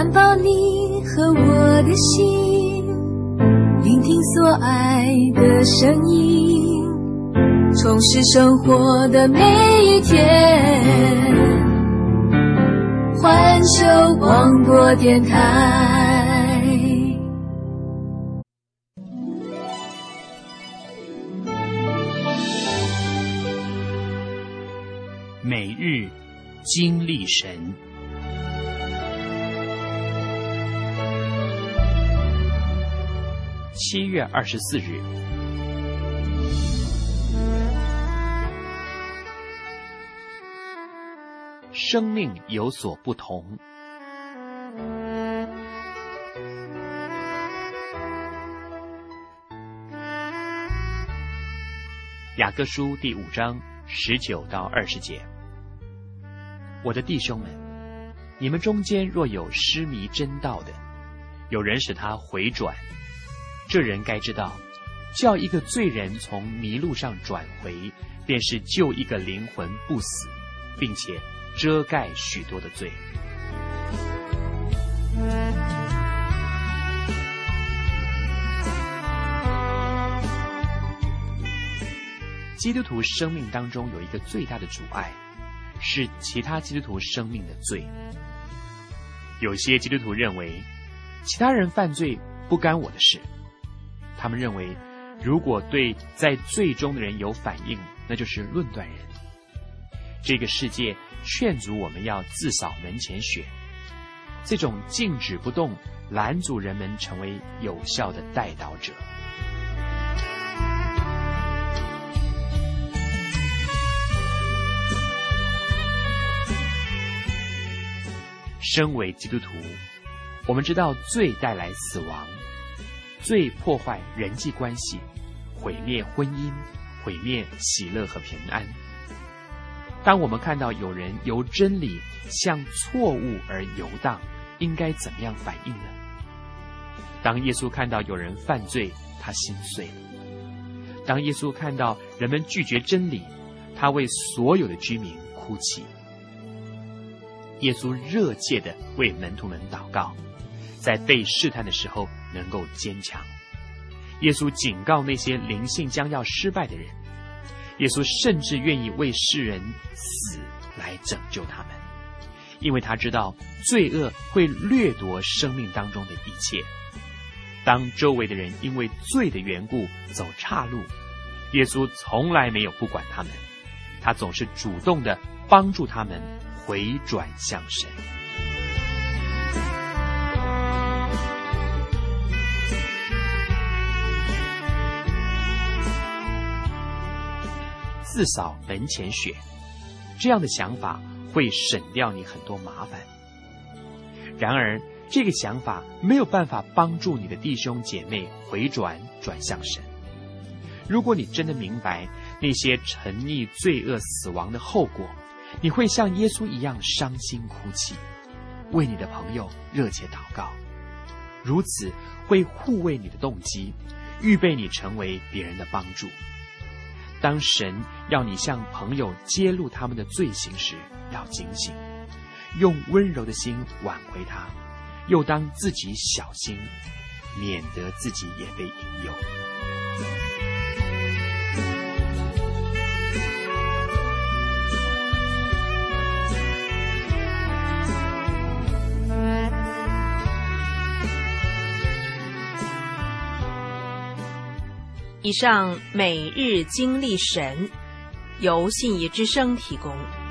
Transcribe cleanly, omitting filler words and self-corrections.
环抱你和我的心，聆听所爱的声音，充实生活的每一天。环球广播电台。 每日经历神。7月24日，生命有所不同。雅各书第5章19到20节。我的弟兄们，你们中间若有失迷真道的，有人使他回转，这人该知道，叫一个罪人从迷路上转回，便是救一个灵魂不死，并且遮盖许多的罪。基督徒生命当中有一个最大的阻碍，是其他基督徒生命的罪。有些基督徒认为，其他人犯罪不干我的事。他们认为，如果对在罪中的人有反应，那就是论断人。这个世界劝阻我们要自扫门前雪，这种静止不动拦阻人们成为有效的代祷者。身为基督徒，我们知道罪带来死亡，罪破坏人际关系，毁灭婚姻，毁灭喜乐和平安。当我们看到有人由真理向错误而游荡，应该怎么样反应呢？当耶稣看到有人犯罪，他心碎了。当耶稣看到人们拒绝真理，他为所有的居民哭泣。耶稣热切地为门徒们祷告，在被试探的时候能够坚强。耶稣警告那些灵性将要失败的人，耶稣甚至愿意为世人死来拯救他们，因为他知道罪恶会掠夺生命当中的一切。当周围的人因为罪的缘故走岔路，耶稣从来没有不管他们，他总是主动地帮助他们回转向神。自扫门前雪，这样的想法会省掉你很多麻烦。然而，这个想法没有办法帮助你的弟兄姐妹转向神。如果你真的明白那些沉溺罪恶死亡的后果，你会像耶稣一样伤心哭泣，为你的朋友热切祷告，如此会护卫你的动机，预备你成为别人的帮助。当神要你向朋友揭露他们的罪行时，要警醒，用温柔的心挽回他，又当自己小心，免得自己也被引诱。 以上每日经历神，由信义之声提供。